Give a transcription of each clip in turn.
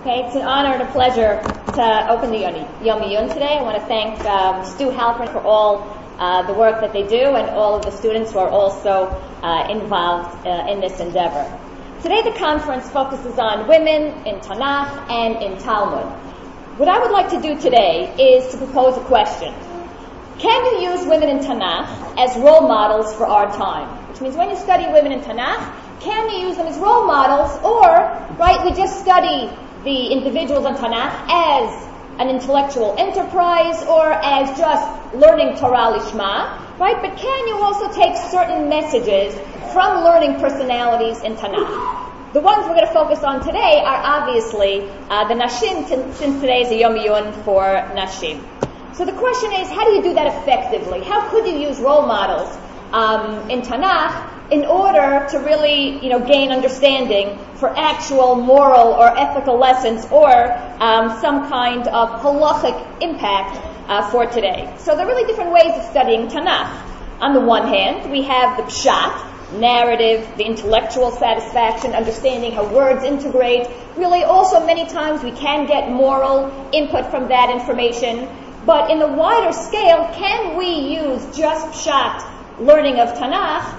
Okay, it's an honor and a pleasure to open the Yom Iyun today. I want to thank Stu Halpern for all the work that they do and all of the students who are also involved in this endeavor. Today the conference focuses on women in Tanakh and in Talmud. What I would like to do today is to propose a question. Can you use women in Tanakh as role models for our time? Which means when you study women in Tanakh, can you use them as role models, or, we just study the individuals in Tanakh as an intellectual enterprise or as just learning Torah Lishma, right? But can you also take certain messages from learning personalities in Tanakh? The ones we're going to focus on today are obviously the Nashim, since today is a Yom Iyun for Nashim. So the question is, how do you do that effectively? How could you use role models in Tanakh in order to really, gain understanding for actual moral or ethical lessons or some kind of halachic impact for today? So there are really different ways of studying Tanakh. On the one hand, we have the pshat, narrative, the intellectual satisfaction, understanding how words integrate. Really, also many times we can get moral input from that information. But in the wider scale, can we use just pshat, learning of Tanakh,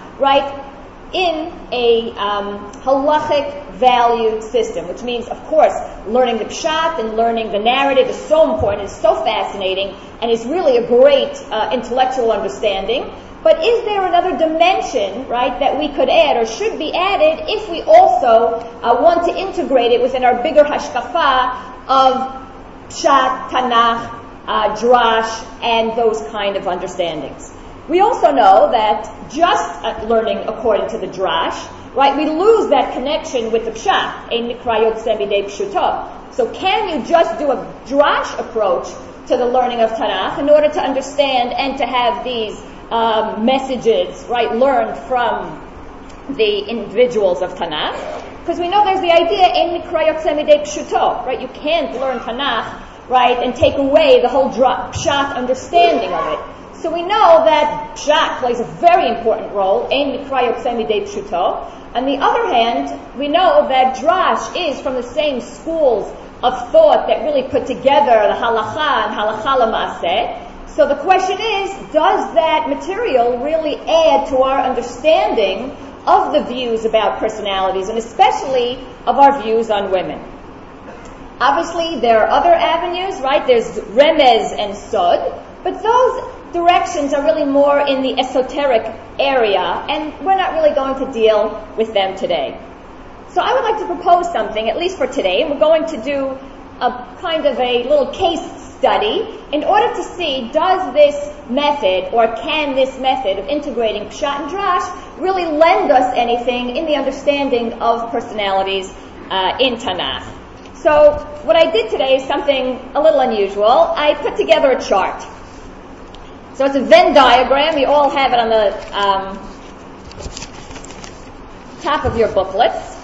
in a halachic value system, which means, of course, learning the pshat and learning the narrative is so important, is so fascinating, and is really a great intellectual understanding. But is there another dimension, that we could add or should be added if we also want to integrate it within our bigger hashkafa of pshat, Tanakh, drash, and those kind of understandings? We also know that just learning according to the drash, we lose that connection with the pshat. Ein mikra yotzeh midei pshuto. So can you just do a drash approach to the learning of Tanakh in order to understand and to have these messages, learned from the individuals of Tanakh? Because we know there's the idea, Ein mikra yotzeh midei pshuto, You can't learn Tanakh, and take away the whole pshat understanding of it. So we know that pshat plays a very important role, ein mikra yotzeh midei pshuto. On the other hand, we know that drash is from the same schools of thought that really put together the halacha and halacha l'maaseh. So the question is, does that material really add to our understanding of the views about personalities, and especially of our views on women? Obviously, there are other avenues, There's remez and sod, but those directions are really more in the esoteric area, and we're not really going to deal with them today. So I would like to propose something, at least for today, and we're going to do a kind of a little case study in order to see, does this method, or can this method of integrating pshat and drash really lend us anything in the understanding of personalities in Tanakh? So what I did today is something a little unusual. I put together a chart. So it's a Venn diagram. You all have it on the top of your booklets,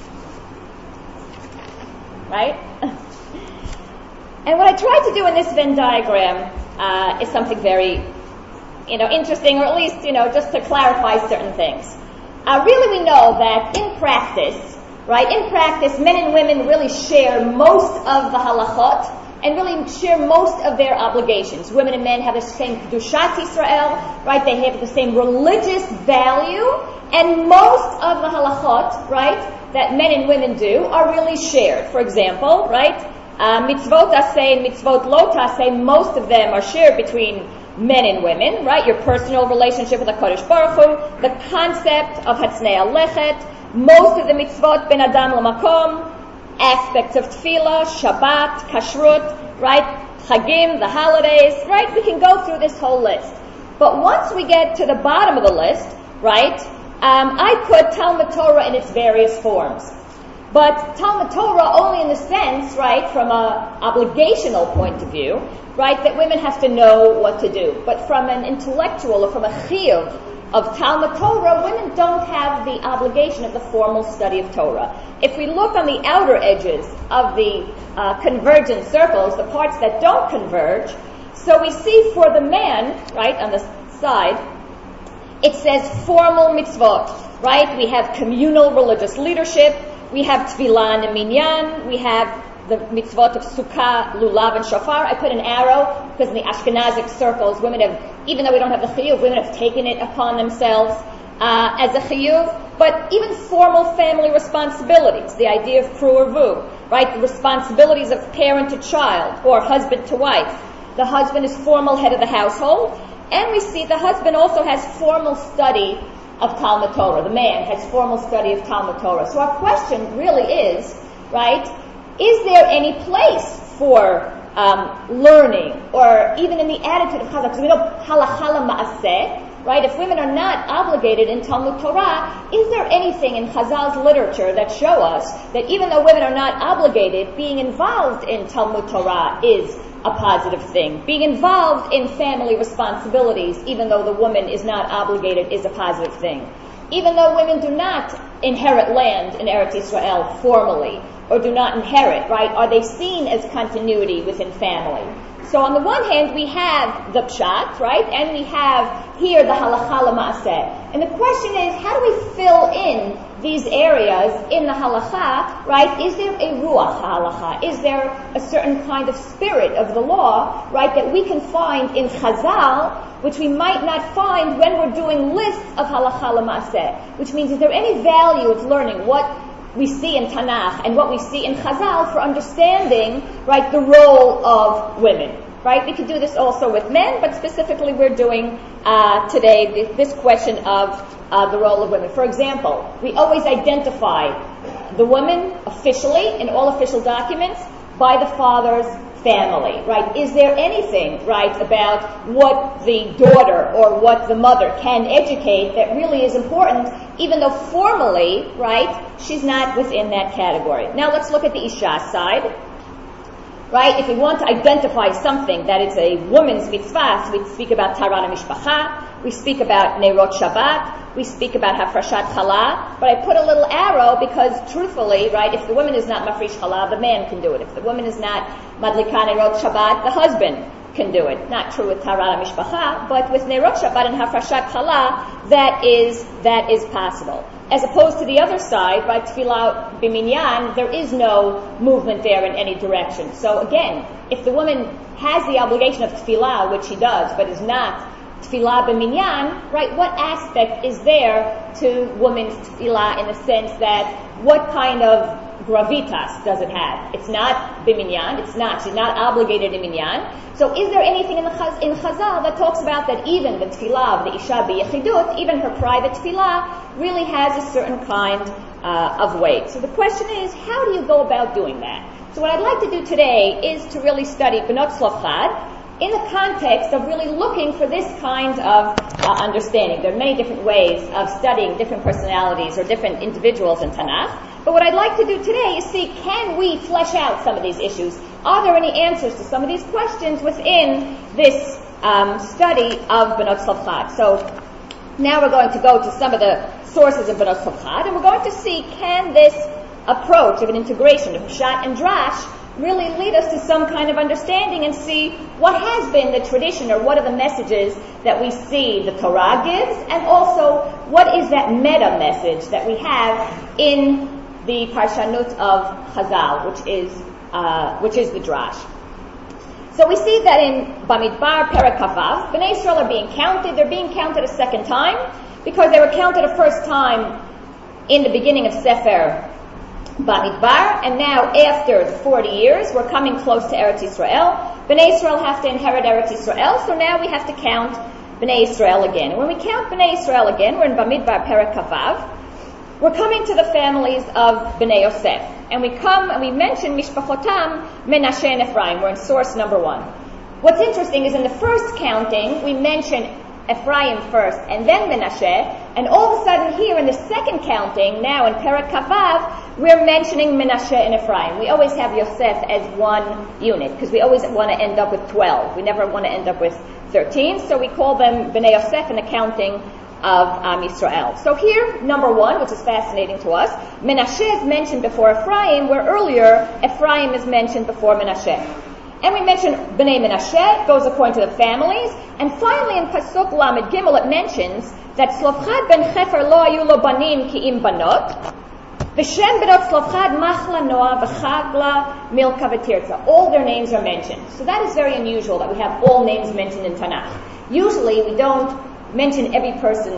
And what I tried to do in this Venn diagram is something very, interesting, or at least, just to clarify certain things. Really, we know that in practice, men and women really share most of the halachot and really share most of their obligations. Women and men have the same Kedushat Yisrael, They have the same religious value, and most of the halachot, that men and women do are really shared. For example, mitzvot aseh and mitzvot lo taseh, most of them are shared between men and women, Your personal relationship with the Kodesh Baruch Hu, the concept of Hatznei Alechet, most of the mitzvot ben adam l'makom, aspects of tefillah, Shabbat, kashrut, Chagim, the holidays, We can go through this whole list. But once we get to the bottom of the list, I put Talmud Torah in its various forms. But Talmud Torah only in the sense, from a obligational point of view, that women have to know what to do. But from an intellectual or from a chiyuv of Talmud Torah, women don't have the obligation of the formal study of Torah. If we look on the outer edges of the convergent circles, the parts that don't converge, so we see for the man, on the side, it says formal mitzvot, We have communal religious leadership, we have tefillah and minyan, we have the mitzvot of Sukkah, Lulav, and Shofar. I put an arrow because in the Ashkenazic circles, women have, even though we don't have the chiyuv, women have taken it upon themselves as a chiyuv. But even formal family responsibilities, the idea of pru or vu, right? The responsibilities of parent to child or husband to wife. The husband is formal head of the household, and we see the husband also has formal study of Talmud Torah. The man has formal study of Talmud Torah. So our question really is, right, is there any place for learning, or even in the attitude of Chazal? Because we know halacha l'ma'aseh, right? If women are not obligated in Talmud Torah, is there anything in Chazal's literature that show us that even though women are not obligated, being involved in Talmud Torah is a positive thing? Being involved in family responsibilities, even though the woman is not obligated, is a positive thing. Even though women do not inherit land in Eretz Yisrael formally, or do not inherit, right? Are they seen as continuity within family? So on the one hand, we have the pshat, right? And we have here the halacha l'ma'aseh. And the question is, how do we fill in these areas in the halacha, right? Is there a ruach halacha? Is there a certain kind of spirit of the law, right, that we can find in Chazal, which we might not find when we're doing lists of halacha l'ma'aseh? Which means, is there any value of learning what we see in Tanakh and what we see in Chazal for understanding, right, the role of women, right? We could do this also with men, but specifically we're doing today this question of the role of women. For example, we always identify the woman officially in all official documents by the father's family, right? Is there anything, right, about what the daughter or what the mother can educate that really is important, even though formally, right, she's not within that category? Now let's look at the Isha side, right? If we want to identify something that is a woman's mitzvah, so we speak about Taharat HaMishpacha, we speak about Neirot Shabbat, we speak about Hafrashat Chala, but I put a little arrow because truthfully, right, if the woman is not Mafrish Chala, the man can do it. If the woman is not Madlika Neirot Shabbat, the husband can do it. Not true with Taharat HaMishpacha, but with Neirot Shabbat and Hafrashat Chala, that is possible. As opposed to the other side, right, Tefillah B'minyan, there is no movement there in any direction. So again, if the woman has the obligation of Tefillah, which she does, but is not Tefillah B'minyan, right, what aspect is there to women's Tefillah in the sense that what kind of gravitas does it have? It's not B'minyan, she's not obligated in Minyan. So is there anything in Chazal that talks about that even the Tefillah of the Isha B'Yechidut, even her private Tefillah, really has a certain kind of weight? So the question is, how do you go about doing that? So what I'd like to do today is to really study Benot Tzlofchad in the context of really looking for this kind of understanding. There are many different ways of studying different personalities or different individuals in Tanakh. But what I'd like to do today is see, can we flesh out some of these issues? Are there any answers to some of these questions within this study of Benot Tzlofchad? So now we're going to go to some of the sources of Benot Tzlofchad, and we're going to see, can this approach of an integration of Pshat and Drash really lead us to some kind of understanding and see what has been the tradition or what are the messages that we see the Torah gives, and also what is that meta message that we have in the Parshanut of Chazal, which is the Drash. So we see that in Bamidbar Perek Kavav, Bnei Israel are being counted. They're being counted a second time because they were counted a first time in the beginning of Sefer Bamidbar, and now after 40 years, we're coming close to Eretz Yisrael. Bnei Israel have to inherit Eretz Yisrael, so now we have to count Bnei Israel again. And when we count Bnei Israel again, we're in Bamidbar Perek Kavav, we're coming to the families of Bnei Yosef. And we come and we mention Mishpachotam, Menashe and Ephraim. We're in source number 1. What's interesting is in the first counting, we mention Ephraim first and then Menashe, and all of a sudden here in the second counting, now in Perek Kavav, we're mentioning Menashe and Ephraim. We always have Yosef as one unit because we always want to end up with 12. We never want to end up with 13, so we call them Bnei Yosef in the counting of Am Yisrael. So here, number 1, which is fascinating to us, Menashe is mentioned before Ephraim, where earlier Ephraim is mentioned before Menashe. And we mention Bnei Menashe, goes according to the families. And finally in Pasuk Lamed Gimel it mentions that Tzlofchad ben Chefer lo ayu lo banim ki im banot. V'shem benot Tzlofchad, Machla, Noah, V'chagla, Milka, V'tirza. All their names are mentioned. So that is very unusual that we have all names mentioned in Tanakh. Usually we don't mention every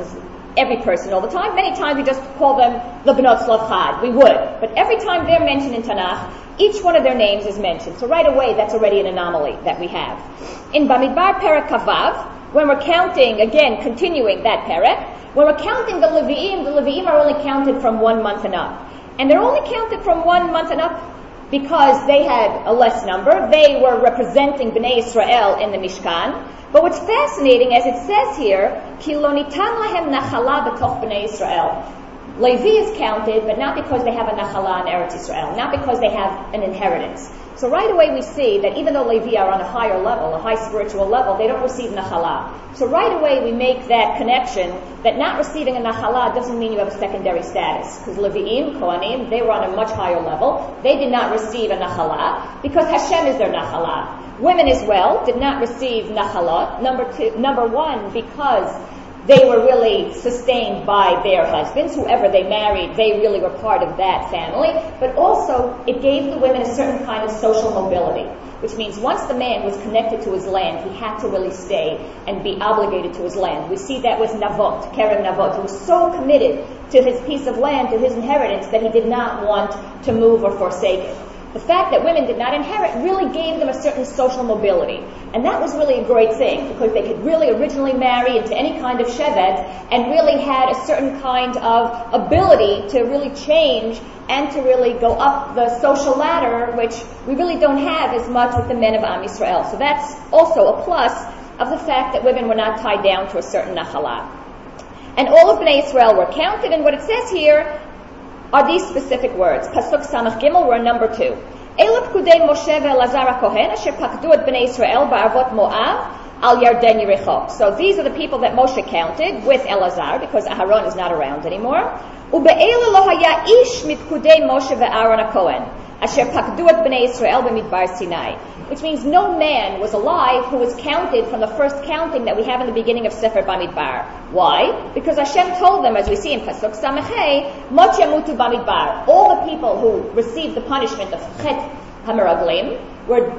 person all the time. Many times we just call them the benot Tzlofchad. We would. But every time they're mentioned in Tanakh, each one of their names is mentioned. So right away, that's already an anomaly that we have. In Bamidbar Perek Kavav, when we're counting, again, continuing that Perek, when we're counting the Levi'im are only counted from 1 month and up. And they're only counted from 1 month and up because they had a less number. They were representing Bnei Israel in the Mishkan. But what's fascinating, as it says here, Ki lo nitan lahem nachala b'toch Bnei Israel. Levi is counted, but not because they have a nachala in Eretz Israel, not because they have an inheritance. So right away we see that even though Levi are on a higher level, a high spiritual level, they don't receive nachala. So right away we make that connection that not receiving a nachala doesn't mean you have a secondary status. Because Levi'im, Kohanim, they were on a much higher level. They did not receive a nachala because Hashem is their nachala. Women as well did not receive nachalot. Number one, because they were really sustained by their husbands, whoever they married, they really were part of that family. But also, it gave the women a certain kind of social mobility, which means once the man was connected to his land, he had to really stay and be obligated to his land. We see that with Navot, Kerem Navot, who was so committed to his piece of land, to his inheritance, that he did not want to move or forsake it. The fact that women did not inherit really gave them a certain social mobility. And that was really a great thing, because they could really originally marry into any kind of shevet and really had a certain kind of ability to really change and to really go up the social ladder, which we really don't have as much with the men of Am Yisrael. So that's also a plus of the fact that women were not tied down to a certain nachala. And all of Bnei Israel were counted, and what it says here are these specific words. Pasuk Samach Gimel, we're number 2. Ela pkudei Moshe ve'Elazar HaKohen asher pakdu et Bnei Israel ba'arvot Moab al Yarden Yericho. So these are the people that Moshe counted with Elazar, because Aharon is not around anymore. Ube'ela lo haya ish mipkudei Moshe ve'Aaron HaKohen asher pakdu et Bnei Israel b'midbar Sinai. Which means no man was alive who was counted from the first counting that we have in the beginning of Sefer Bamidbar. Why? Because Hashem told them, as we see in Pasuk Samechei, Mot yamutu Bamidbar. All the people who received the punishment of Chet HaMeraglim were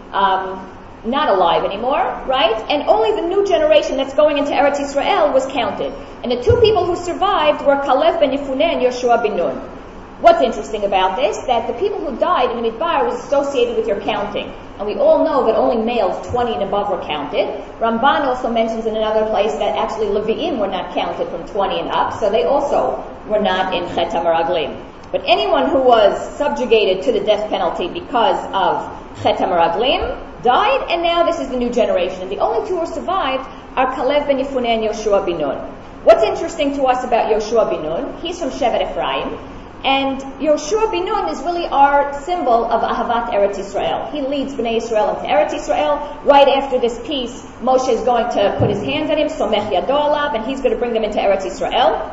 not alive anymore, right? And only the new generation that's going into Eretz Yisrael was counted. And the 2 people who survived were Kalev ben Yefuneh and Yoshua bin Nun. What's interesting about this, that the people who died in the Midbar was associated with your counting. And we all know that only males 20 and above were counted. Ramban also mentions in another place that actually Levi'im were not counted from 20 and up, so they also were not in Chet HaMeraglim. But anyone who was subjugated to the death penalty because of Chet HaMeraglim died, and now this is the new generation. And the only 2 who survived are Kalev ben Yefuneh and Yoshua bin Nun. What's interesting to us about Yoshua bin Nun, he's from Shevet Ephraim. And Yoshua bin Nun is really our symbol of Ahavat Eretz Yisrael. He leads Bnei Israel into Eretz Yisrael. Right after this peace, Moshe is going to put his hands on him, Somech Yado Alav, and he's going to bring them into Eretz Yisrael.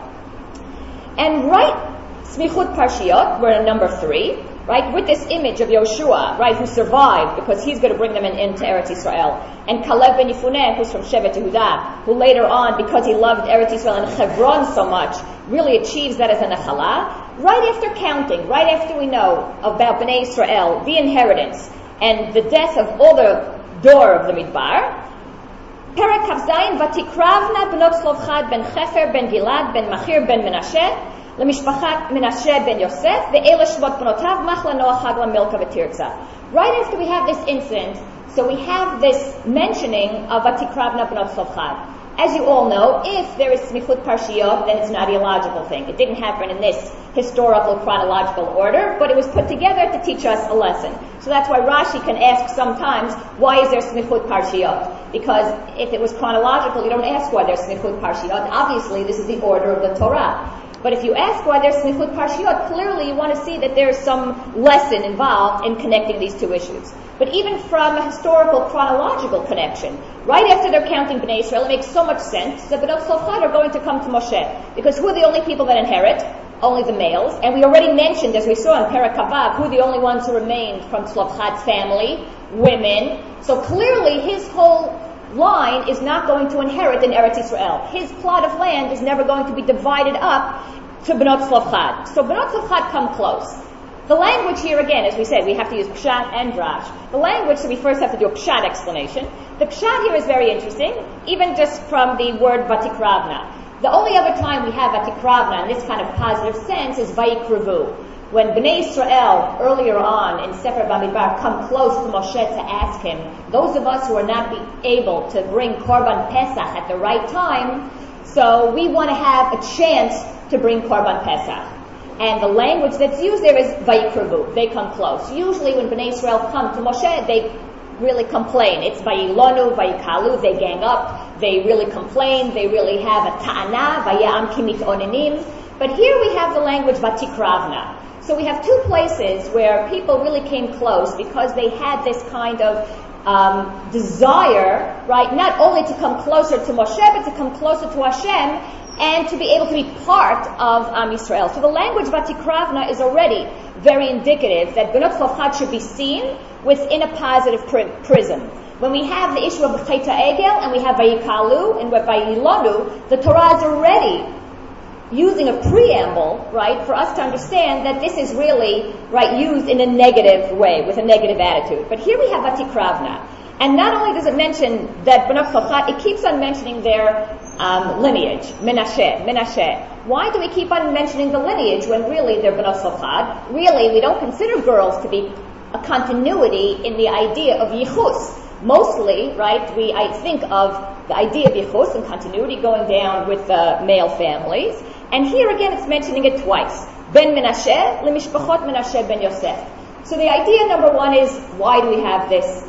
And right, Smichut Parshiot, we're in number 3, right, with this image of Yoshua, right, who survived because he's going to bring them into Eretz Yisrael. And Kalev ben Yefuneh, who's from Shevet Yehuda, who later on, because he loved Eretz Yisrael and Hebron so much, really achieves that as a nachala. Right after counting, right after we know about Bnei Israel, the inheritance, and the death of all the door of the Midbar, Perek Kavzayin, Vatikravna b'not Tzlofchad ben Chefer ben Gilad ben Machir ben Menashe, Lemishpachat Menashe ben Yosef, ve'ela shvot b'notav, Machla Noach Hagla Milka v'Tirza. Right after we have this incident, so we have this mentioning of Vatikravna b'not Tzlofchad. As you all know, if there is Smichut Parshiyot, then it's an ideological thing. It didn't happen in this historical chronological order, but it was put together to teach us a lesson. So that's why Rashi can ask sometimes, why is there Smichut Parshiyot? Because if it was chronological, you don't ask why there's Smichut Parshiyot. Obviously, this is the order of the Torah. But if you ask why there's Smichut Parshiyot, clearly you want to see that there's some lesson involved in connecting these 2 issues. But even from a historical chronological connection, right after they're counting Bnei Israel, it makes so much sense that Benot Tzlofchad are going to come to Moshe. Because who are the only people that inherit? Only the males. And we already mentioned, as we saw in Perek Kavav, who are the only ones who remained from Tzlofchad's family? Women. So clearly his whole line is not going to inherit in Eretz Yisrael. His plot of land is never going to be divided up to Bnot Tzlofchad. So Bnot Tzlofchad come close. The language here, again, as we said, we have to use pshat and drash. The language, so we first have to do a pshat explanation. The pshat here is very interesting, even just from the word vatikravna. The only other time we have vatikravna in this kind of positive sense is vayikruvu. When Bnei Israel, earlier on in Sefer Bamidbar, come close to Moshe to ask him, those of us who are not able to bring Korban Pesach at the right time, so we want to have a chance to bring Korban Pesach. And the language that's used there is vayikruvu. They come close. Usually when Bnei Israel come to Moshe, they really complain. It's vayilonu, vayikalu, they gang up, they really complain, they really have a ta'ana, vayam kimit onenim. But here we have the language vatikravna. So we have two places where people really came close because they had this kind of desire, right, not only to come closer to Moshe, but to come closer to Hashem, and to be able to be part of Am Yisrael. So the language Vatikravna is already very indicative that Bnot Tzlofchad should be seen within a positive prism. When we have the issue of Chet HaEgel and we have Vayikalu and Vayilonu, the Torah is already using a preamble, right, for us to understand that this is really, right, used in a negative way, with a negative attitude. But here we have Vatikravna. And not only does it mention that Bnot Tzlofchad, it keeps on mentioning their lineage, Menashe. Why do we keep on mentioning the lineage when really they're Bnot Tzlofchad? Really, we don't consider girls to be a continuity in the idea of Yichus. Mostly, right, I think of the idea of Yichus and continuity going down with the male families. And here again it's mentioning it twice. Ben Menashe, Lemishpachot Menashe ben Yosef. So the idea number one is, why do we have this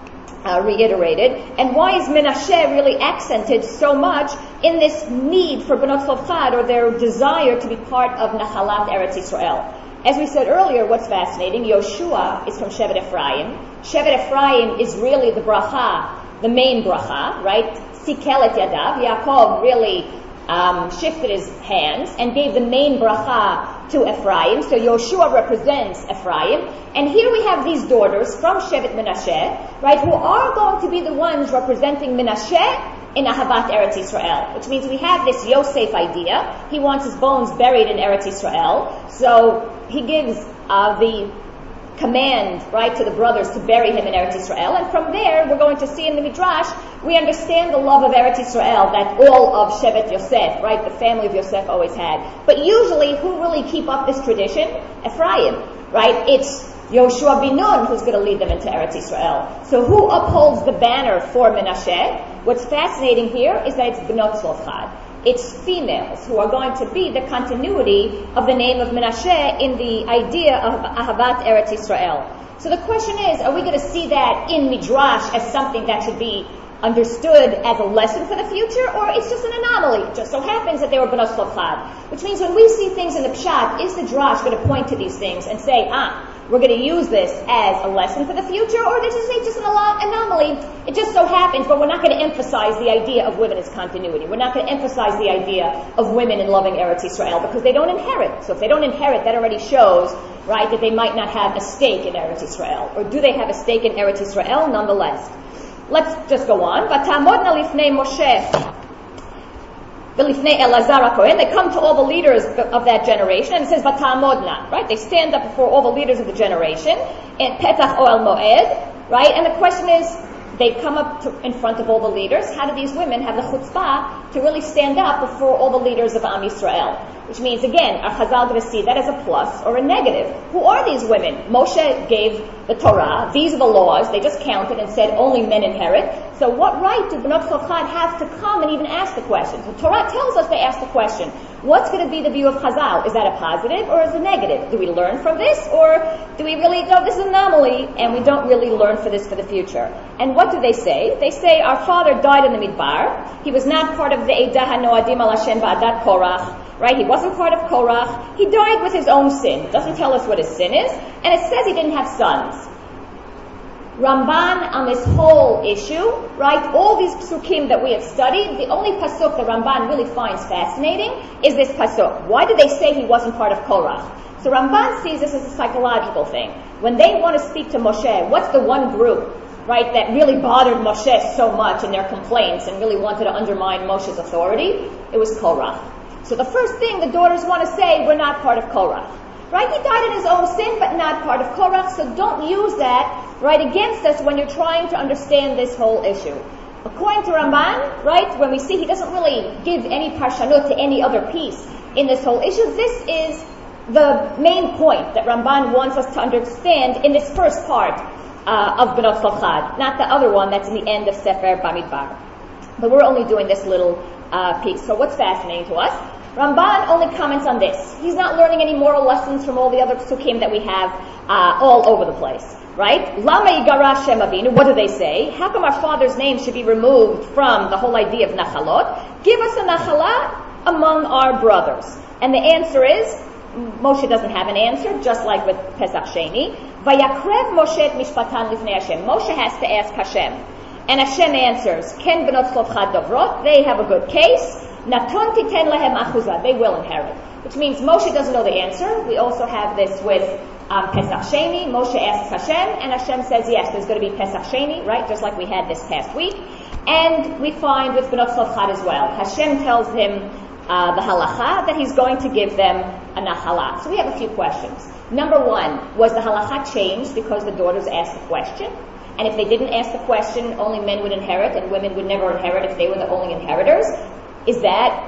reiterated, and why is Menashe really accented so much in this need for Bnot Tzlofchad, or their desire to be part of Nachalat Eretz Yisrael? As we said earlier, what's fascinating, Yoshua is from Shevet Ephraim. Shevet Ephraim is really the bracha, the main bracha, right? Sikel et yadav. Yaakov really shifted his hands and gave the main bracha to Ephraim. So Yoshua represents Ephraim. And here we have these daughters from Shevet Menashe, right, who are going to be the ones representing Menashe in Ahavat Eretz Yisrael, which means we have this Yosef idea. He wants his bones buried in Eretz Yisrael. So he gives the command, right, to the brothers to bury him in Eretz Yisrael. And from there, we're going to see in the Midrash, we understand the love of Eretz Yisrael that all of Shevet Yosef, right, the family of Yosef always had. But usually, who really keep up this tradition? Ephraim, right? It's Yoshua bin Nun who's going to lead them into Eretz Yisrael. So who upholds the banner for Menashe? What's fascinating here is that it's Bnot Tzlofchad. It's females who are going to be the continuity of the name of Menashe in the idea of Ahavat Eretz Yisrael. So the question is, are we going to see that in Midrash as something that should be understood as a lesson for the future, or it's just an anomaly? It just so happens that they were Bnot Tzlofchad. Which means when we see things in the Pshat, is the Drash going to point to these things and say, we're going to use this as a lesson for the future, or this is just an anomaly? It just so happens, but we're not going to emphasize the idea of women as continuity. We're not going to emphasize the idea of women in loving Eretz Yisrael, because they don't inherit. So if they don't inherit, that already shows, right, that they might not have a stake in Eretz Yisrael. Or do they have a stake in Eretz Yisrael? Nonetheless. Let's just go on. V'tamodna lifnei Moshe v'lifnei Elazar HaKohen. They come to all the leaders of that generation, and it says v'tamodna, right? They stand up before all the leaders of the generation in Petach Oel Moed, right? And the question is, they come up in front of all the leaders. How do these women have the chutzpah to really stand up before all the leaders of Am Yisrael? Which means, again, are Chazal going to see that as a plus or a negative? Who are these women? Moshe gave the Torah. These are the laws. They just counted and said only men inherit. So what right do Bnot Tzlofchad have to come and even ask the question? The Torah tells us to ask the question. What's going to be the view of Chazal? Is that a positive or is it a negative? Do we learn from this, or do we really go, this is an anomaly, and we don't really learn for this for the future? And what do they say? They say, our father died in the Midbar. He was not part of the Eidah HaNoadim Al Hashem Ba'adat Korach. Right? He wasn't part of Korach. He died with his own sin. It doesn't tell us what his sin is. And it says he didn't have sons. Ramban on this whole issue, right? All these psukim that we have studied, the only pasuk that Ramban really finds fascinating is this pasuk. Why did they say he wasn't part of Korach? So Ramban sees this as a psychological thing. When they want to speak to Moshe, what's the one group, right, that really bothered Moshe so much in their complaints and really wanted to undermine Moshe's authority? It was Korach. So the first thing the daughters want to say, we're not part of Korach. Right? He died in his own sin, but not part of Korach, so don't use that, right, against us when you're trying to understand this whole issue. According to Ramban, right, when we see he doesn't really give any parshanut to any other piece in this whole issue, this is the main point that Ramban wants us to understand in this first part of Benot Tzlopchad, not the other one that's in the end of Sefer Bamidbar. But we're only doing this little piece. So what's fascinating to us? Ramban only comments on this. He's not learning any moral lessons from all the other psukim that we have all over the place, right? Lama yigara Shem Avinu, what do they say? How come our father's name should be removed from the whole idea of nachalot? Give us a nachala among our brothers. And the answer is, Moshe doesn't have an answer, just like with Pesach Sheni. Vayakrev Moshe et mishpatan lifnei Hashem. Moshe has to ask Hashem. And Hashem answers, Ken benot Tzlopchad davrot, they have a good case. Naton titen lehem achuzah, they will inherit. Which means Moshe doesn't know the answer. We also have this with Pesach Sheni. Moshe asks Hashem, and Hashem says, yes, there's going to be Pesach Sheni, right? Just like we had this past week. And we find with Benot Tzlopchad as well. Hashem tells him the halacha that he's going to give them a nachalah. So we have a few questions. Number one, was the halacha changed because the daughters asked the question? And if they didn't ask the question, only men would inherit and women would never inherit if they were the only inheritors? Is that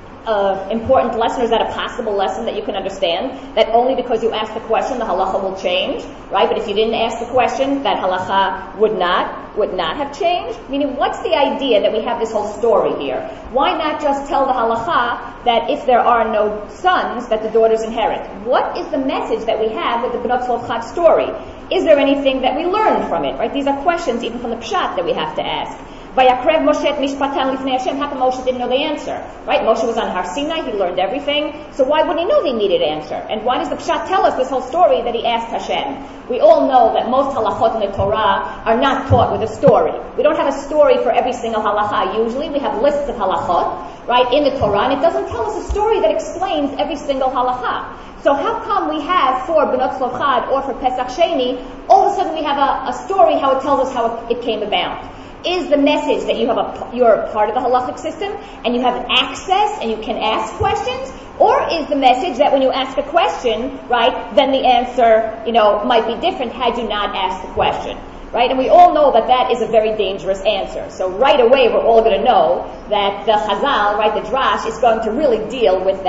an important lesson, or is that a possible lesson that you can understand? That only because you ask the question, the halacha will change, right? But if you didn't ask the question, that halacha would not have changed? Meaning, what's the idea that we have this whole story here? Why not just tell the halacha that if there are no sons, that the daughters inherit? What is the message that we have with the Benot Tzlopchad story? Is there anything that we learn from it, right? These are questions even from the Pshat that we have to ask. Vayakrev Moshe et mishpatan lifnei Hashem. How come Moshe didn't know the answer? Right? Moshe was on Har Sinai. He learned everything. So why wouldn't he know he needed an answer? And why does the Pshat tell us this whole story that he asked Hashem? We all know that most halachot in the Torah are not taught with a story. We don't have a story for every single halacha. Usually we have lists of halachot, right, in the Torah, and it doesn't tell us a story that explains every single halacha. So how come we have for Benot Tzlopchad or for Pesach Sheni, all of a sudden we have a story how it tells us how it came about? Is the message that you're part of the halachic system and you have access and you can ask questions? Or is the message that when you ask a question, right, then the answer, might be different had you not asked the question, right? And we all know that that is a very dangerous answer. So right away we're all going to know that the Chazal, right, the Drash, is going to really deal with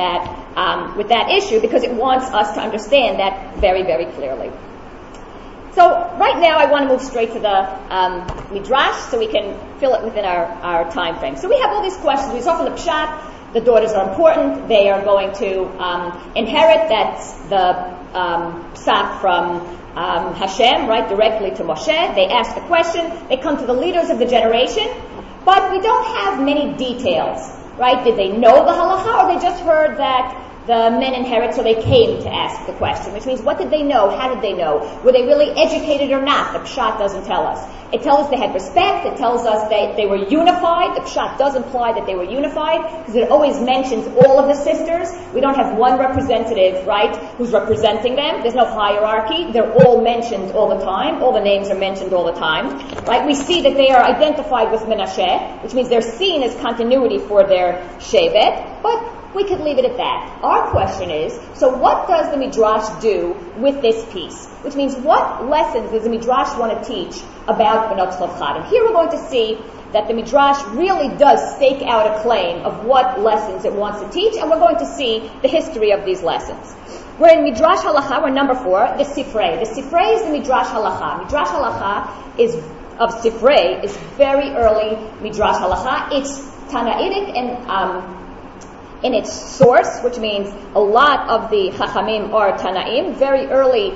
that issue because it wants us to understand that very, very clearly. So right now I want to move straight to the Midrash so we can fill it within our time frame. So we have all these questions. We saw from the Pshat, the daughters are important. They are going to inherit. That's the psak from Hashem, right, directly to Moshe. They ask the question. They come to the leaders of the generation. But we don't have many details, right? Did they know the halacha or they just heard that the men inherit, so they came to ask the question, which means what did they know? How did they know? Were they really educated or not? The Pshat doesn't tell us. It tells us they had respect. It tells us they were unified. The Pshat does imply that they were unified because it always mentions all of the sisters. We don't have one representative, right, who's representing them. There's no hierarchy. They're all mentioned all the time. All the names are mentioned all the time, right? We see that they are identified with Menashe, which means they're seen as continuity for their Shevet, but we could leave it at that. Our question is, so what does the Midrash do with this piece? Which means what lessons does the Midrash want to teach about Benot Tzlopchad? And here we're going to see that the Midrash really does stake out a claim of what lessons it wants to teach, and we're going to see the history of these lessons. We're in Midrash Halacha, we're number 4, the Sifrei. The Sifrei is the Midrash Halacha. Midrash Halacha of Sifrei is very early Midrash Halacha. It's Tanaitic and in its source, which means a lot of the Chachamim are Tanaim, very early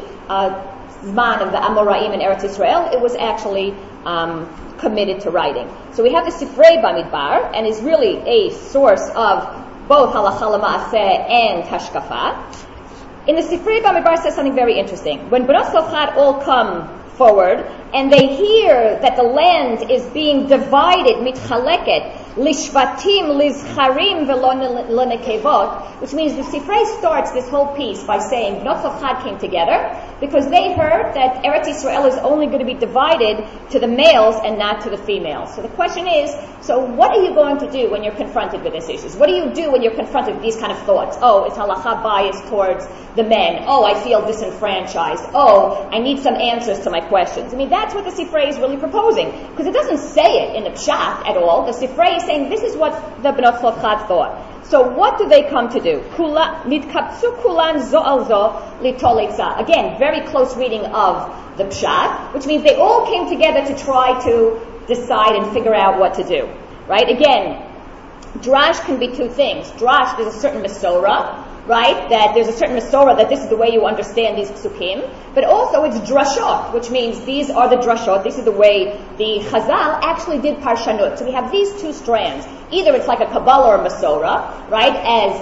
Zman of the Amoraim in Eretz Israel, it was actually committed to writing. So we have the Sifrei Bamidbar, and is really a source of both Halacha L'Maaseh and Hashkafa. In the Sifrei Bamidbar says something very interesting. When Benot Tzlopchad all come forward, and they hear that the land is being divided, mitchaleket, lishvatim lizcharim velo lenekevot, which means the Sifrei starts this whole piece by saying Bnot Tzlopchad came together because they heard that Eretz Yisrael is only going to be divided to the males and not to the females. So the question is, so what are you going to do when you're confronted with these issues? What do you do when you're confronted with these kind of thoughts? Oh, is halacha biased towards the men? Oh, I feel disenfranchised. Oh, I need some answers to my questions. I mean, that's what the Sifrei is really proposing, because it doesn't say it in the pshat at all. The Sifrei is saying this is what the Bnot Tzlopchad thought. So what do they come to do? Nitkapsu kulan zo al zo litol etza. Again, very close reading of the pshat, which means they all came together to try to decide and figure out what to do. Right? Again, drash can be two things. Drash, there's a certain Masorah, right? That there's a certain Masorah that this is the way you understand these psukim. But also it's drashot, which means these are the drashot. This is the way the Chazal actually did parshanut. So we have these two strands. Either it's like a Kabbalah or a Masorah, right? As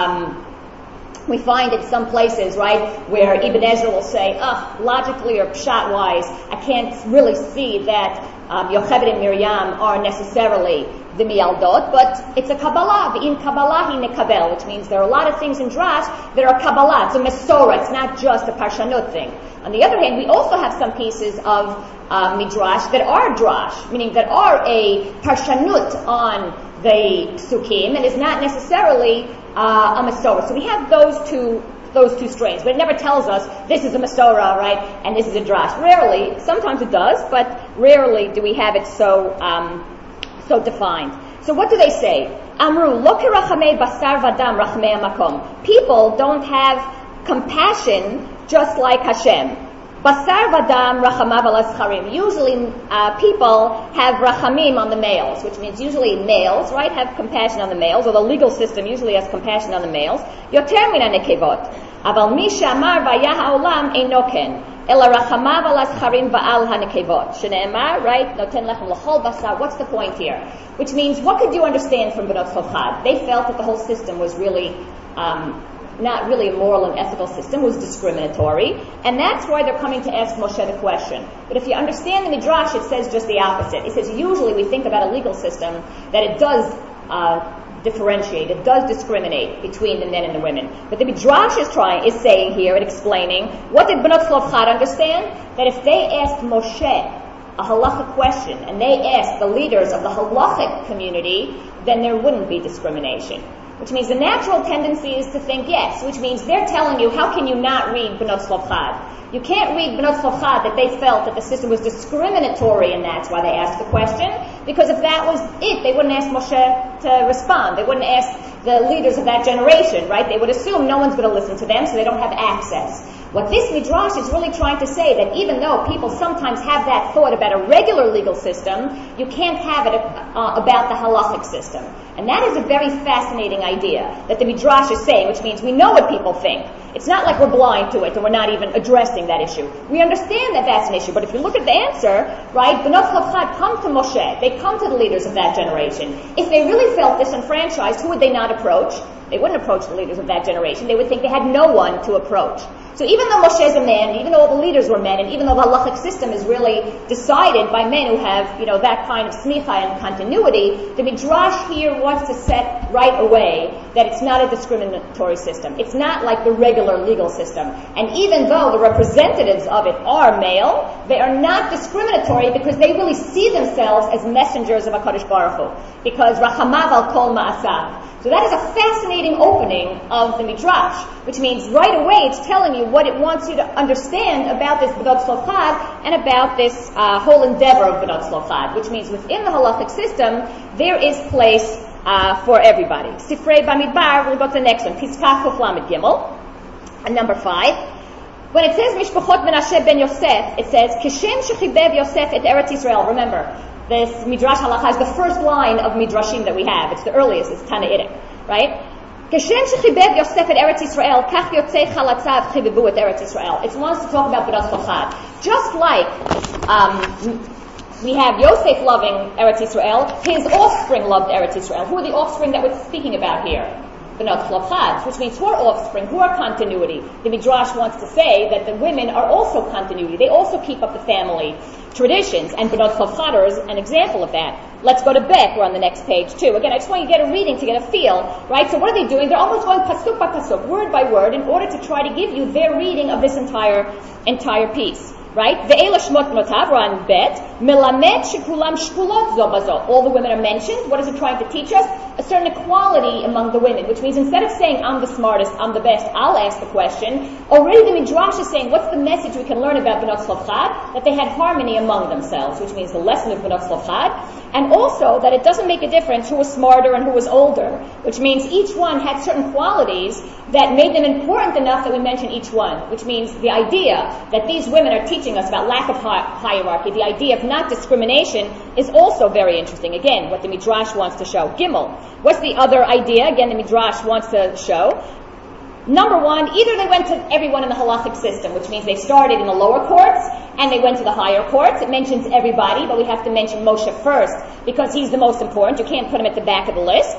we find in some places, right, where Ibn Ezra will say, logically or pshat-wise, I can't really see that Yocheved and Miriam are necessarily the Mialdot, but it's a Kabbalah. In Kabbalah he nekabel, which means there are a lot of things in Drash that are Kabbalah. It's a Mesorah. It's not just a Parshanut thing. On the other hand, we also have some pieces of Midrash that are Drash, meaning that are a Parshanut on the Psukim, and is not necessarily a Mesorah. So we have those two strains, but it never tells us this is a Masorah, right, and this is a Drash. Rarely, sometimes it does, but rarely do we have it so defined. So what do they say? Amru, lo kerachamei basar vadam rachmei makom. People don't have compassion just like Hashem. Basar vadam rachamav al azcharim. Usually people have rachamim on the males, which means usually males, right, have compassion on the males, or the legal system usually has compassion on the males. Yoter min hanekevot. Aval mi she'amar vayah ha'olam eino ken. Ela rachamav al azcharim va'al hanekevot. Shne'emar, right, noten lechem l'chol basar. What's the point here? Which means, what could you understand from Bnot Tzlopchad? They felt that the whole system was really not really a moral and ethical system, was discriminatory, and that's why they're coming to ask Moshe the question. But if you understand the Midrash, it says just the opposite. It says usually we think about a legal system that it does differentiate, it does discriminate between the men and the women. But the Midrash is saying here and explaining, what did Bnot Tzlopchad understand? That if they asked Moshe a halachic question and they asked the leaders of the halachic community, then there wouldn't be discrimination. Which means the natural tendency is to think yes, which means they're telling you, how can you not read Bnot Tzlopchad? You can't read Bnot Tzlopchad that they felt that the system was discriminatory and that's why they asked the question, because if that was it, they wouldn't ask Moshe to respond. They wouldn't ask the leaders of that generation, right? They would assume no one's going to listen to them, so they don't have access. What this Midrash is really trying to say, that even though people sometimes have that thought about a regular legal system, you can't have it about the halachic system. And that is a very fascinating idea that the Midrash is saying, which means we know what people think. It's not like we're blind to it and we're not even addressing that issue. We understand that that's an issue, but if you look at the answer, right, Bnot Tzlopchad come to Moshe, they come to the leaders of that generation. If they really felt disenfranchised, who would they not approach? They wouldn't approach the leaders of that generation. They would think they had no one to approach. So even though Moshe is a man, even though all the leaders were men, and even though the halachic system is really decided by men who have, that kind of smicha and continuity, the Midrash here wants to set right away that it's not a discriminatory system. It's not like the regular legal system. And even though the representatives of it are male, they are not discriminatory because they really see themselves as messengers of HaKadosh Baruch Hu. Because Rachamav al kol ma'asav. So that is a fascinating opening of the Midrash, which means right away it's telling you what it wants you to understand about this Bnot Tzlopchad and about this whole endeavor of Bnot Tzlopchad, which means within the halachic system there is place for everybody. Sifrei Bamidbar, we'll go to the next one. Piskah Kuf Lamed Gimel, and number 5. When it says Mishpachot Menashe ben Yosef, it says Kishem shechibev Yosef et Eretz Yisrael. Remember, this Midrash Halacha is the first line of Midrashim that we have. It's the earliest. It's Tana'itic, right? Kishem shechibev Yosef et Eretz Yisrael, kach yotzei chalatzav chibebu et Eretz Yisrael. It wants to talk about Bnot Tzlopchad. Just like we have Yosef loving Eretz Yisrael, his offspring loved Eretz Yisrael. Who are the offspring that we're speaking about here? B'not Chlopchad, which means who are offspring, who are continuity. The Midrash wants to say that the women are also continuity. They also keep up the family traditions, and B'not Chlopchad is an example of that. Let's go to Bet. We're on the next page too. Again, I just want you to get a reading to get a feel, right? So what are they doing? They're almost going pasuk by pasuk, word by word, in order to try to give you their reading of this entire piece. Right? Ve'ela shmot notav, we're on Bet. Melamed shekulam shkulot zo bazo. All the women are mentioned. What is it trying to teach us? A certain equality among the women, which means instead of saying, I'm the smartest, I'm the best, I'll ask the question, already the Midrash is saying, what's the message we can learn about B'not Chlopchad? That they had harmony among themselves, which means the lesson of B'not Chlopchad. And also that it doesn't make a difference who was smarter and who was older, which means each one had certain qualities that made them important enough that we mention each one, which means the idea that these women are teaching us about lack of hierarchy, the idea of not discrimination, is also very interesting. Again, what the Midrash wants to show. Gimel. What's the other idea? Again, the Midrash wants to show. Number one, either they went to everyone in the halachic system, which means they started in the lower courts and they went to the higher courts. It mentions everybody, but we have to mention Moshe first because he's the most important. You can't put him at the back of the list.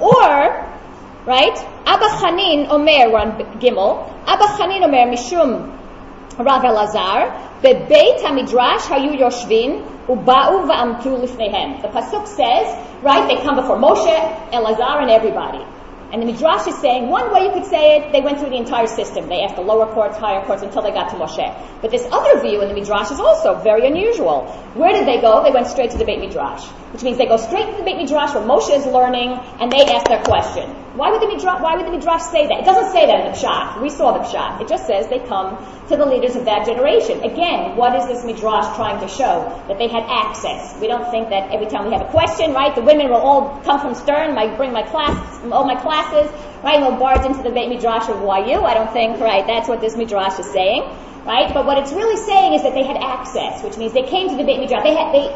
Or, right, Abba Chanin Omer, we're on Gimel, Abba Chanin Omer Mishum Rav Elazar, Bebeit HaMidrash Hayu Yoshvin, Uba'u Va'amtu Lifnehem. The Pasuk says, right, they come before Moshe, Elazar, and everybody. And the Midrash is saying, one way you could say it, they went through the entire system. They asked the lower courts, higher courts, until they got to Moshe. But this other view in the Midrash is also very unusual. Where did they go? They went straight to the Beit Midrash, which means they go straight to the Beit Midrash where Moshe is learning, and they ask their question. Why would the Midrash say that? It doesn't say that in the Pshat. We saw the Pshat. It just says they come to the leaders of that generation. Again, what is this Midrash trying to show? That they had access. We don't think that every time we have a question, right, the women will all come from Stern, bring all my classes, right, and they'll barge into the Beit Midrash of YU. I don't think, right, that's what this Midrash is saying. Right? But what it's really saying is that they had access, which means they came to the Beit Midrash.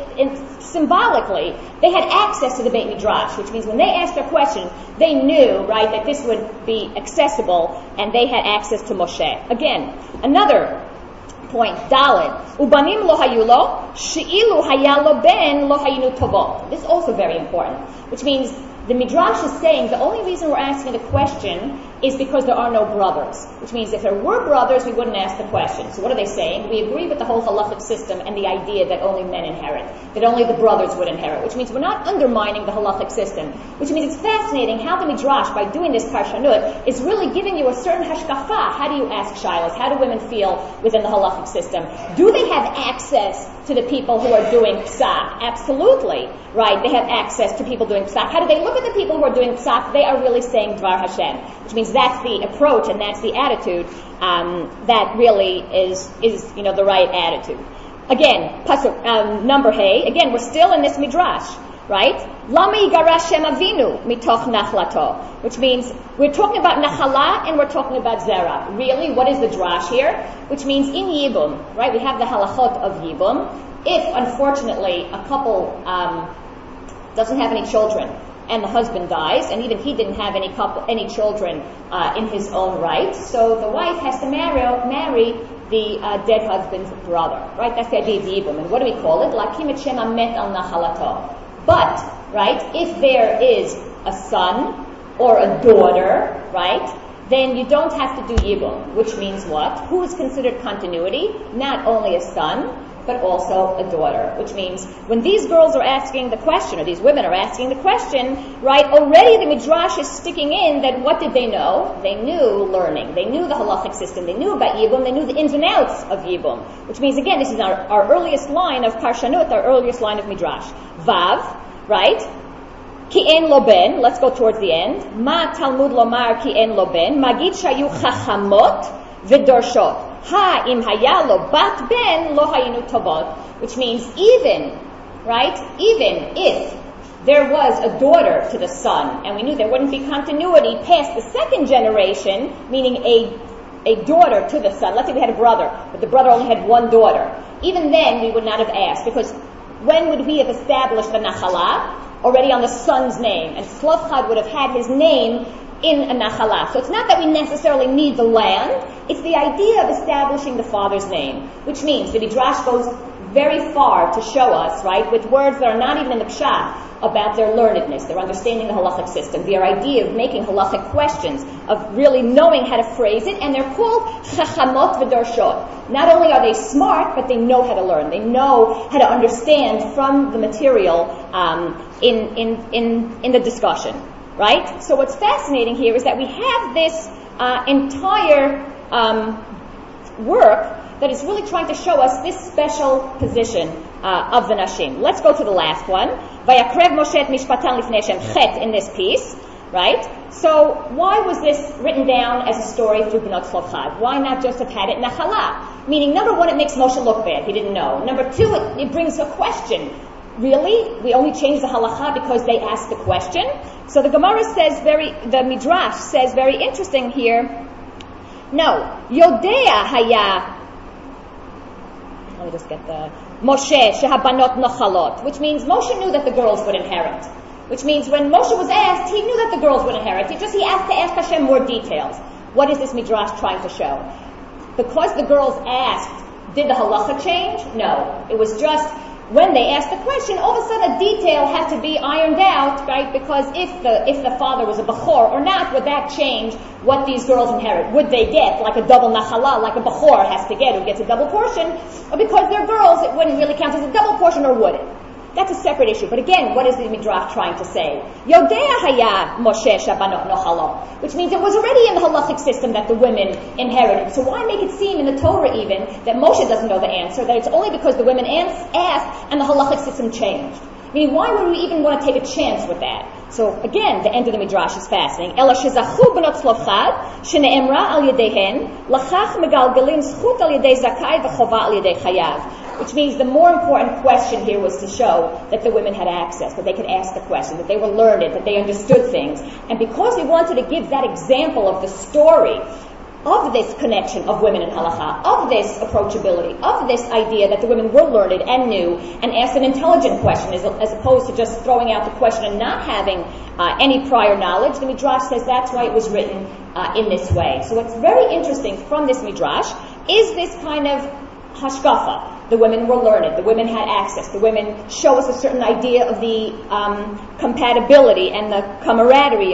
Symbolically, they had access to the Beit Midrash, which means when they asked their question, they knew, right, that this would be accessible, and they had access to Moshe. Again, another point, Dalet. Ubanim lo hayulo, she'ilu hayalo ben lo hayinu tovot. This is also very important, which means the Midrash is saying the only reason we're asking the question is because there are no brothers. Which means if there were brothers, we wouldn't ask the question. So what are they saying? We agree with the whole halachic system and the idea that only men inherit, that only the brothers would inherit, which means we're not undermining the halachic system. Which means it's fascinating how the Midrash, by doing this parshanut, is really giving you a certain hashkafa. How do you ask shilas? How do women feel within the halachic system? Do they have access to the people who are doing psak? Absolutely. Right? They have access to people doing psak. How do they look at the people who are doing psak? They are really saying Dvar Hashem, which means that's the approach and that's the attitude that really is the right attitude. Again, pasuk number hey. Again, we're still in this midrash, right? Lama yigarash Shem Avinu mitoch nachlato, which means we're talking about nachala and we're talking about zera. Really, what is the drash here? Which means in yibum, right? We have the halachot of yibum. If unfortunately a couple doesn't have any children, and the husband dies, and even he didn't have any children in his own right, so the wife has to marry the dead husband's brother, right? That's the idea of yibum. And what do we call it? Lakim et shem amet al nachalato. But, right, if there is a son or a daughter, right, then you don't have to do yibum, which means what? Who is considered continuity? Not only a son, but also a daughter, which means when these girls are asking the question, or these women are asking the question, right, already the Midrash is sticking in that what did they know? They knew learning. They knew the halachic system. They knew about Yibum. They knew the ins and outs of Yibum, which means, again, this is our earliest line of Parshanut, our earliest line of Midrash. Vav, right? Ki en lo ben, let's go towards the end. Ma Talmud lomar ki en lo ben, magid shayu chachamot v'dorshot. Ha im hayalo bat ben lo hayinu tovot, which means even if there was a daughter to the son, and we knew there wouldn't be continuity past the second generation, meaning a daughter to the son. Let's say we had a brother, but the brother only had one daughter. Even then, we would not have asked, because when would we have established the nachala? Already on the son's name, and Chlopchad would have had his name in a nachala. So it's not that we necessarily need the land, it's the idea of establishing the father's name, which means the Midrash goes very far to show us, right, with words that are not even in the pshat, about their learnedness, their understanding the halachic system, their idea of making halachic questions, of really knowing how to phrase it, and they're called chachamot v'darshot. Not only are they smart, but they know how to learn. They know how to understand from the material in the discussion, right? So what's fascinating here is that we have this entire work that is really trying to show us this special position of the Nashim. Let's go to the last one. Vayakrev Moshe et mishpatan lifnei Hashem, chet, in this piece, right? So why was this written down as a story through Benot Tzlov? Why not just have had it Nachala? Meaning, number one, it makes Moshe look bad. He didn't know. Number two, it brings a question. Really? We only changed the halacha because they asked the question? So the Gemara says the Midrash says very interesting here. No. Yodea haya. Let me just get the Moshe shehabanot nachalot, which means Moshe knew that the girls would inherit. Which means when Moshe was asked, he knew that the girls would inherit. He asked to ask Hashem more details. What is this Midrash trying to show? Because the girls asked, did the halacha change? No. It was just when they asked the question, all of a sudden a detail had to be ironed out, right? Because if the father was a bachor or not, would that change what these girls inherit? Would they get like a double nachala, like a bachor has to get, who gets a double portion? Or because they're girls, it wouldn't really count as a double portion, or would it? That's a separate issue. But again, what is the Midrash trying to say? Yodea haya Moshe shabanot nachalot, which means it was already in the halachic system that the women inherited. So why make it seem in the Torah even that Moshe doesn't know the answer, that it's only because the women asked and the halachic system changed? Meaning, why would we even want to take a chance with that? So again, the end of the Midrash is fascinating. Ela shezachu benot Tzlov sheneemra al yedehen lachach megalgalim zchut al yedei zakai v'chova al yedei chayav. Which means the more important question here was to show that the women had access, that they could ask the question, that they were learned, that they understood things. And because we wanted to give that example of the story of this connection of women in halacha, of this approachability, of this idea that the women were learned and knew, and asked an intelligent question as opposed to just throwing out the question and not having any prior knowledge, the Midrash says that's why it was written in this way. So what's very interesting from this Midrash is this kind of hashkafa. The women were learned. The women had access. The women show us a certain idea of the compatibility and the camaraderie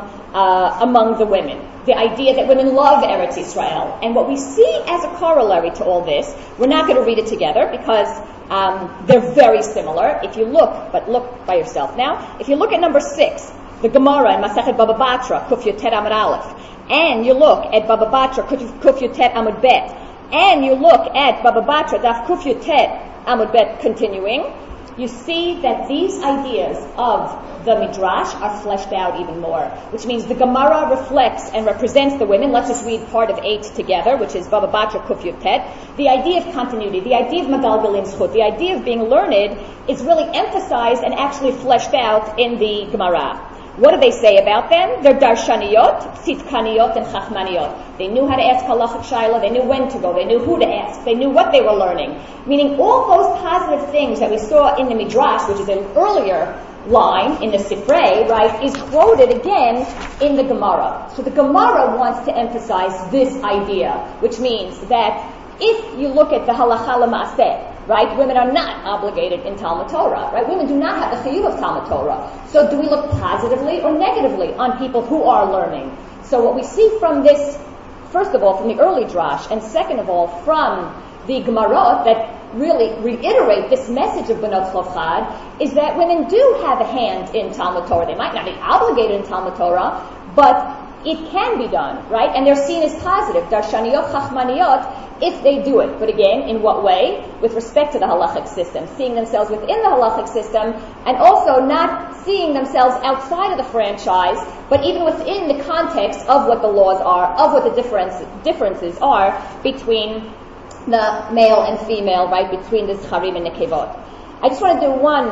among the women. The idea that women love Eretz Yisrael. And what we see as a corollary to all this, we're not going to read it together because they're very similar. If you look by yourself now, if you look at number 6, the Gemara in Masechet Baba Batra, Kuf Yotet Amud Aleph, and you look at Baba Batra, Kuf Yotet Amud Bet, and you look at Baba Batra, Daf Kuf Yotet Amud Bet continuing, you see that these ideas of the Midrash are fleshed out even more, which means the Gemara reflects and represents the women. Let's just read part of 8 together, which is Baba Batra Kuf Yotet. The idea of continuity, the idea of Magal Galim Zchut, the idea of being learned is really emphasized and actually fleshed out in the Gemara. What do they say about them? They're darshaniyot, tzidkaniyot, and chachmaniyot. They knew how to ask halachic shayla, they knew when to go, they knew who to ask, they knew what they were learning. Meaning all those positive things that we saw in the Midrash, which is an earlier line in the Sifrei, right, is quoted again in the Gemara. So the Gemara wants to emphasize this idea, which means that if you look at the halacha l'maaseh, right, women are not obligated in Talmud Torah, right? Women do not have the chiyuv of Talmud Torah. So do we look positively or negatively on people who are learning? So what we see from this, first of all, from the early drash, and second of all, from the Gemarot that really reiterate this message of Benot Tzlov Chad, is that women do have a hand in Talmud Torah. They might not be obligated in Talmud Torah, but it can be done, right? And they're seen as positive, darshaniyot, chachmaniyot, if they do it. But again, in what way? With respect to the halachic system, seeing themselves within the halachic system, and also not seeing themselves outside of the franchise, but even within the context of what the laws are, of what the differences are between the male and female, right, between the Zcharim and Nekevot. I just want to do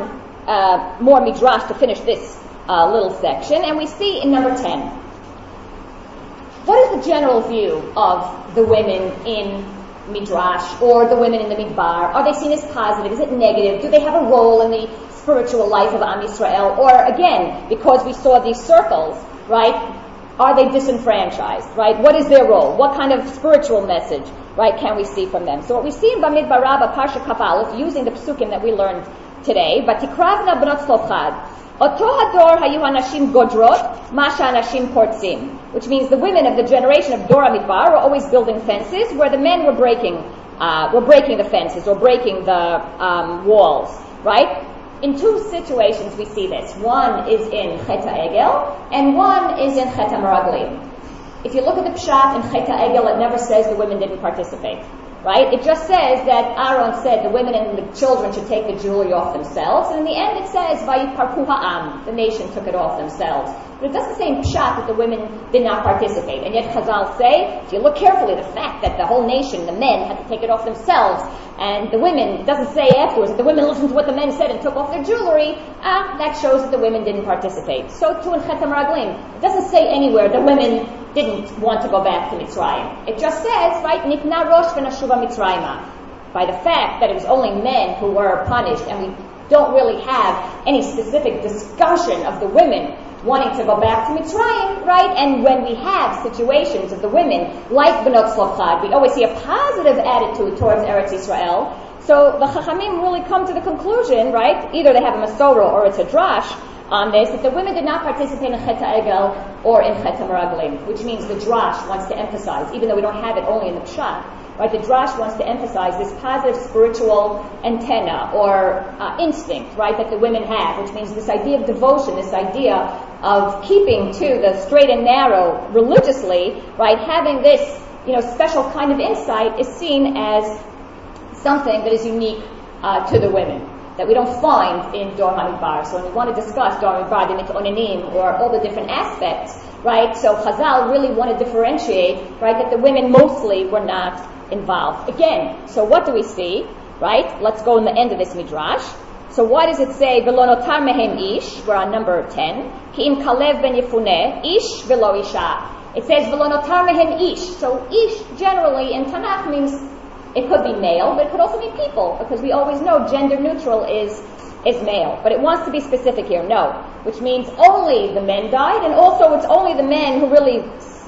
one more midrash to finish this little section, and we see in number 10. What is the general view of the women in Midrash or the women in the Midbar? Are they seen as positive? Is it negative? Do they have a role in the spiritual life of Am Yisrael? Or again, because we saw these circles, right, are they disenfranchised, right? What is their role? What kind of spiritual message right, can we see from them? So what we see in Bamidbar Rabbah, Parsha Kaf Aleph, using the psukim that we learned today, Vatikravna bnot Tzlofchad, Oto hador hayu hanashim godrot, masha hanashim portzim, which means the women of the generation of Dor HaMidbar were always building fences, where the men were breaking the fences or breaking the walls, right? In two situations we see this. One is in Chet HaEgel, and one is in Chet HaMeraglim. If you look at the pshat in Chet HaEgel, it never says the women didn't participate, right? It just says that Aaron said the women and the children should take the jewelry off themselves, and in the end it says, Vayiparku ha'am, the nation took it off themselves. But it doesn't say in pshat that the women did not participate. And yet Chazal say, if you look carefully, the fact that the whole nation, the men, had to take it off themselves, and the women, it doesn't say afterwards that the women listened to what the men said and took off their jewelry, that shows that the women didn't participate. So too in Chet HaMeraglim. It doesn't say anywhere the women didn't want to go back to Mitzrayim. It just says, right, Nitna Rosh v'Nashuva Mitzrayima. By the fact that it was only men who were punished, and we don't really have any specific discussion of the women wanting to go back to Mitzrayim, right? And when we have situations of the women, like Bnot Tzlofchad, we always see a positive attitude towards Eretz Yisrael. So the Chachamim really come to the conclusion, right? Either they have a Masorah or it's a Drash on this, that the women did not participate in Chet HaEgel or in Chet HaMeraglim, which means the Drash wants to emphasize, even though we don't have it only in the Pshat, right? The Drash wants to emphasize this positive spiritual antenna or instinct, right, that the women have, which means this idea of devotion, this idea of keeping to the straight and narrow religiously, right, having this, special kind of insight is seen as something that is unique to the women, that we don't find in Dor HaMidbar. So when we want to discuss Dor HaMidbar, the Mit'onenim, or all the different aspects, right, so Chazal really want to differentiate, right, that the women mostly were not involved. Again, so what do we see, right? Let's go in the end of this Midrash. So what does it say? V'lo notar mehem ish, we're on number 10. Ki im Kalev ben Yefuneh, ish v'lo isha. It says v'lo notar mehem ish. So ish generally in Tanakh means it could be male, but it could also be people, because we always know gender neutral is male. But it wants to be specific here, no. Which means only the men died, and also it's only the men who really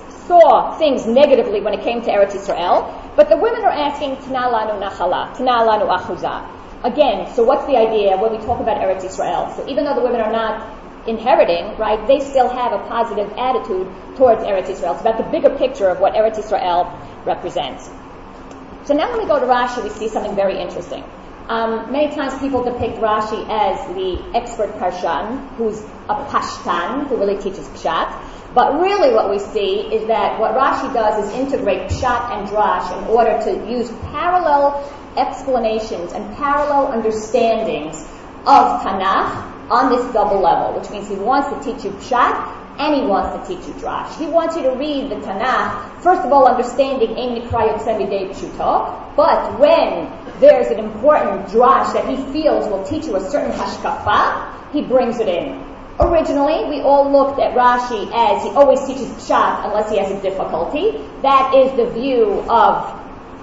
saw things negatively when it came to Eretz Yisrael. But the women are asking, Tna lanu nachala, Tna lanu achuzah. Again, so what's the idea when we talk about Eretz Yisrael? So even though the women are not inheriting, right, they still have a positive attitude towards Eretz Yisrael. It's about the bigger picture of what Eretz Yisrael represents. So now when we go to Rashi, we see something very interesting. Many times people depict Rashi as the expert Parshan, who's a Pashtan, who really teaches Pshat. But really what we see is that what Rashi does is integrate Pshat and Drash in order to use parallel explanations and parallel understandings of Tanakh on this double level, which means he wants to teach you Pshat and he wants to teach you Drash. He wants you to read the Tanakh, first of all understanding Ein Nikra Yotzeh Midei Pshuto, but when there's an important Drash that he feels will teach you a certain hashkafa, he brings it in. Originally, we all looked at Rashi as he always teaches Pshat unless he has a difficulty. That is the view of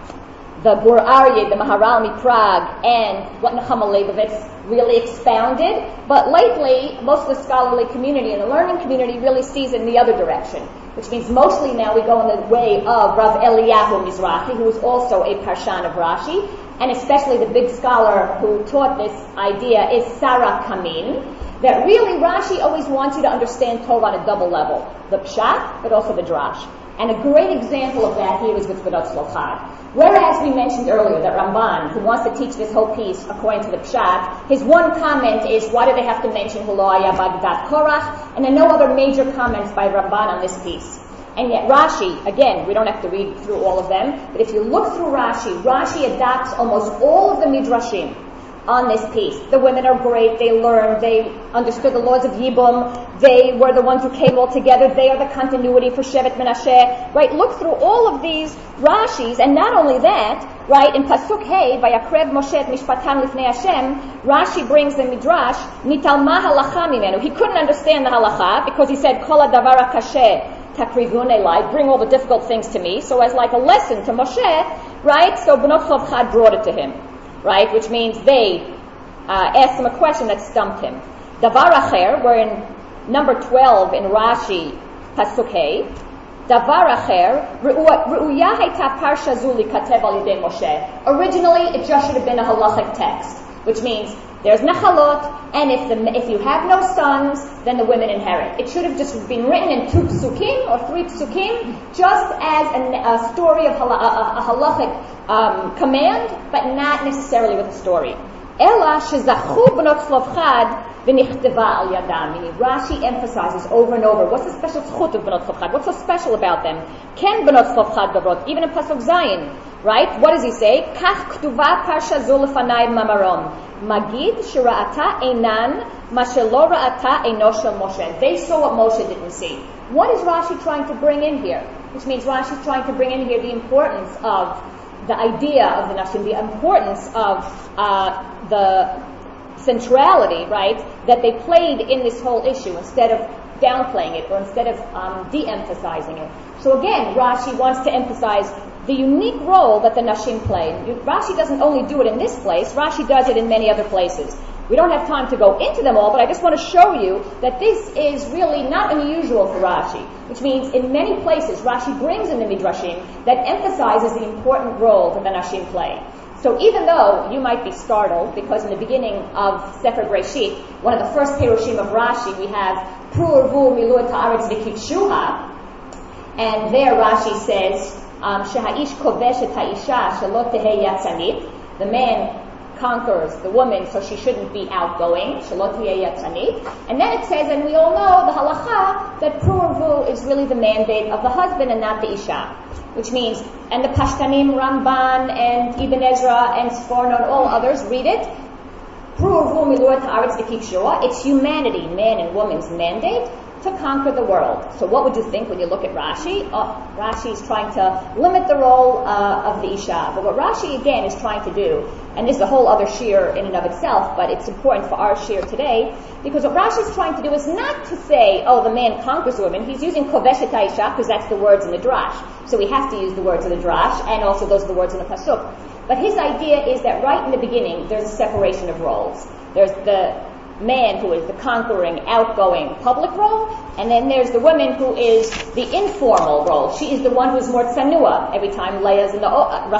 the Gur Aryeh, the Maharal Miprag, and what Nechama Leibovitz really expounded. But lately, most of the scholarly community and the learning community really sees it in the other direction, which means mostly now we go in the way of Rav Eliyahu Mizrahi, who is also a Parshan of Rashi, and especially the big scholar who taught this idea is Sarah Kamin, that really Rashi always wants you to understand Torah on a double level, the Pshat, but also the Drash. And a great example of that here is with Bnot Tzlofchad. Whereas we mentioned earlier that Ramban, who wants to teach this whole piece according to the Pshat, his one comment is, why do they have to mention Hulo Haya Bagdat Korach? And there are no other major comments by Ramban on this piece. And yet Rashi, again, we don't have to read through all of them, but if you look through Rashi, Rashi adopts almost all of the Midrashim on this piece. The women are great, they learned, they understood the laws of Yibum, they were the ones who came all together, they are the continuity for Shevet Menashe, right? Look through all of these Rashis, and not only that, right, in Pasuk Hey, Vayakrev Moshe et Mishpatan Lifnei Hashem, Rashi brings the Midrash, Nitalma halacha mimenu. He couldn't understand the halacha, because he said, Kol hadavar hakasheh takrivun elai, bring all the difficult things to me, so as like a lesson to Moshe, right, so Bnot Tzlofchad brought it to him. Right, which means they asked him a question that stumped him. Davar acher, we're in number 12 in Rashi, Pasuk Hey. דבר אחר, ראויה הייתה פרשה זו לכתב על ידי משה. Originally, it just should have been a halachic text, which means there's nachalot, and if you have no sons, then the women inherit. It should have just been written in 2 psukim or 3 psukim, just as a story of a halachic command, but not necessarily with a story. Ela shezachu b'not Tzlofchad v'nichteva al yadam. Meaning Rashi emphasizes over and over, what's the special tzchut of b'not Tzlofchad? What's so special about them? Ken b'not Tzlofchad davrot, even in Pasuk Zayin, right? What does he say? Kach ktuva parsha zo lefanai mamarom. Magid shira'ata einan ma shelo ra'ata eino shel Moshe. They saw what Moshe didn't see. What is Rashi trying to bring in here? Which means Rashi is trying to bring in here the importance of the idea of the Nashim, the importance of the centrality, right, that they played in this whole issue instead of downplaying it or instead of de-emphasizing it. So again, Rashi wants to emphasize the unique role that the Nashim play. Rashi doesn't only do it in this place, Rashi does it in many other places. We don't have time to go into them all, but I just want to show you that this is really not unusual for Rashi, which means in many places Rashi brings in the Midrashim that emphasizes the important role that the Nashim play. So even though you might be startled, because in the beginning of Sefer Breshit, one of the first Perushim of Rashi, we have Pru'urvu milu et ha'aretz v'kivshuha, and there Rashi says, Sheha'ish kovesh et ha'isha shelo tehei yatzanit, the man conquers the woman, so she shouldn't be outgoing. Shelo tehei yatzanit. And then it says, and we all know the halacha, that Pru'urvu is really the mandate of the husband and not the isha. Which means, and the Pashtanim, Ramban, and Ibn Ezra, and Sforno, and all others read it. It's humanity, man and woman's mandate to conquer the world. So what would you think when you look at Rashi? Rashi is trying to limit the role of the Isha. But what Rashi, again, is trying to do, and this is a whole other shir in and of itself, but it's important for our shir today, because what Rashi is trying to do is not to say, oh, the man conquers the woman. He's using koveshet ha'isha, because that's the words in the drash. So we have to use the words in the drash, and also those are the words in the pasuk. But his idea is that right in the beginning, there's a separation of roles. There's the man who is the conquering, outgoing public role, and then there's the woman who is the informal role. She is the one who is more tsanua. Every time Leah's in the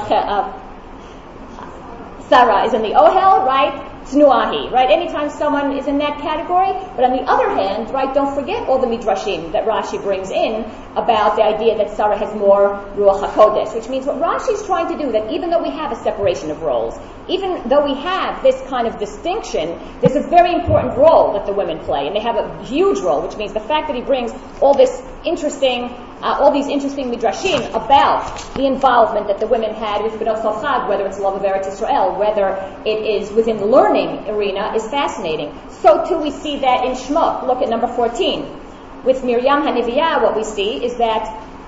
Sarah is in the ohel, right? Tnuahi, right? Anytime someone is in that category. But on the other hand, right, don't forget all the midrashim that Rashi brings in about the idea that Sarah has more Ruach HaKodesh, which means what Rashi is trying to do, that even though we have a separation of roles, even though we have this kind of distinction, there's a very important role that the women play, and they have a huge role, which means the fact that he brings all these interesting midrashim about the involvement that the women had with B'not Tzlofchad, whether it's love of Eretz Yisrael, whether it is within the learning arena, is fascinating. So too we see that in Shemot. Look at number 14. With Miriam HaNeviah, what we see is that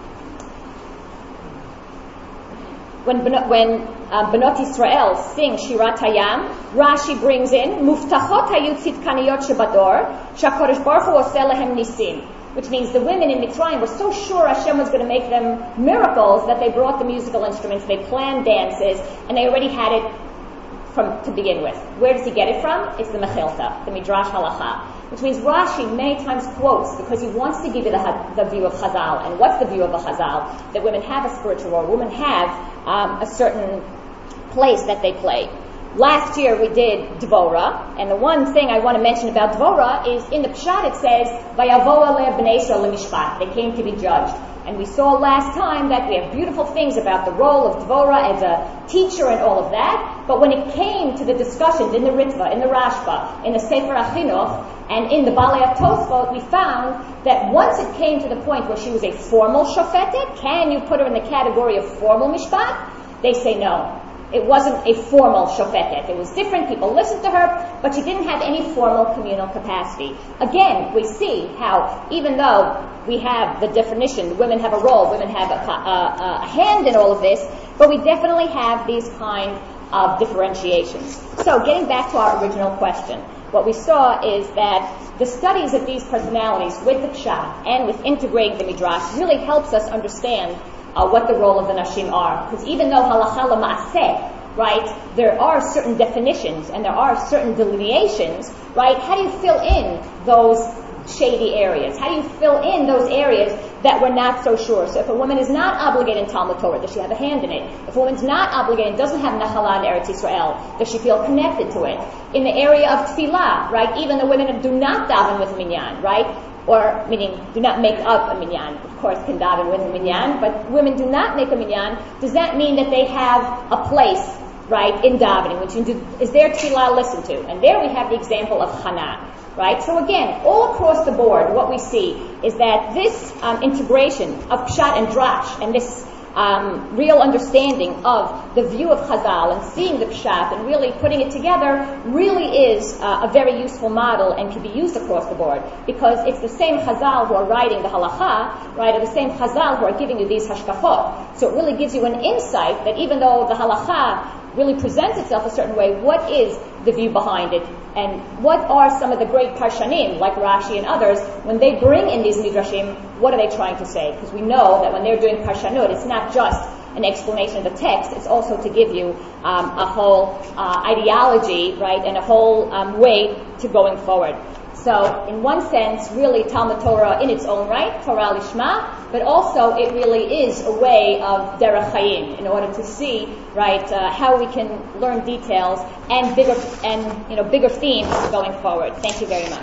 when B'not Yisrael sing Shirat Hayam, Rashi brings in Muftachot hayu tzidkaniyot shebador shakodesh baruch hu oseh lehem nisim, which means the women in Mitzrayim were so sure Hashem was going to make them miracles that they brought the musical instruments, they planned dances, and they already had it to begin with. Where does he get it from? It's the Mechilta, the Midrash Halacha, which means Rashi many times quotes because he wants to give you the view of Chazal. And what's the view of a Chazal? That women have a spiritual role. Women have a certain place that they play. Last year we did Dvorah, and the one thing I want to mention about Dvorah is in the Pshat it says, Vayavo aleh b'nei Yisrael l'mishpat. They came to be judged. And we saw last time that we have beautiful things about the role of Dvorah as a teacher and all of that, but when it came to the discussions in the Ritva, in the Rashba, in the Sefer HaChinuch, and in the Balei Tosfot, we found that once it came to the point where she was a formal shofetet, can you put her in the category of formal mishpat? They say no. It wasn't a formal shofetet. It was different. People listened to her, but she didn't have any formal communal capacity. Again, we see how, even though we have the definition, women have a role, women have a hand in all of this, but we definitely have these kind of differentiations. So, getting back to our original question, what we saw is that the studies of these personalities with the Pshat and with integrating the Midrash really helps us understand what the role of the Nashim are. Because even though halacha l'ma'aseh, right, there are certain definitions and there are certain delineations, right, how do you fill in those shady areas? How do you fill in those areas that we're not so sure. So if a woman is not obligated in Talmud Torah, does she have a hand in it? If a woman's not obligated, doesn't have Nahala in Eretz Yisrael, does she feel connected to it? In the area of Tefillah, right? Even the women do not daven with minyan, right? Or, meaning, do not make up a minyan. Of course, can daven with a minyan, but women do not make a minyan. Does that mean that they have a place, right, in davening? Which is their tefillah listened to? And there we have the example of Hannah, right? So again, all across the board, what we see is that this integration of Pshat and Drash, and this real understanding of the view of Chazal and seeing the Pshat and really putting it together really is a very useful model and can be used across the board, because it's the same Chazal who are writing the halacha, right, or the same Chazal who are giving you these hashkafot. So it really gives you an insight that even though the halacha really presents itself a certain way, what is the view behind it? And what are some of the great parshanim, like Rashi and others, when they bring in these midrashim, what are they trying to say? Because we know that when they're doing parshanut, it's not just an explanation of the text, it's also to give you a whole ideology, right, and a whole way to going forward. So, in one sense, really Talmud Torah in its own right, Torah Lishma, but also it really is a way of derech hayim in order to see, right, how we can learn details and bigger themes going forward. Thank you very much.